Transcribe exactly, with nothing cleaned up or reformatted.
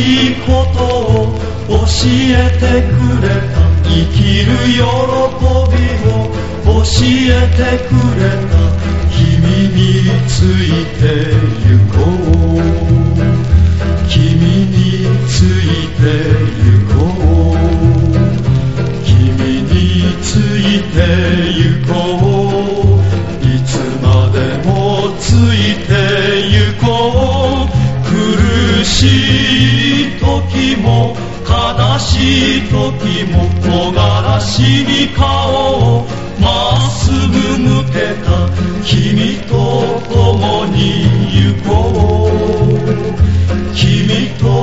しいことを教えてくれた。生きる喜びを教えてくれた。君についてゆこう。君についてゆこう。君についてゆこう。いつまでもついてゆこう。苦しい時も悲しい時も木枯らしに顔をまっすぐ向けた。君と共に行こう。君と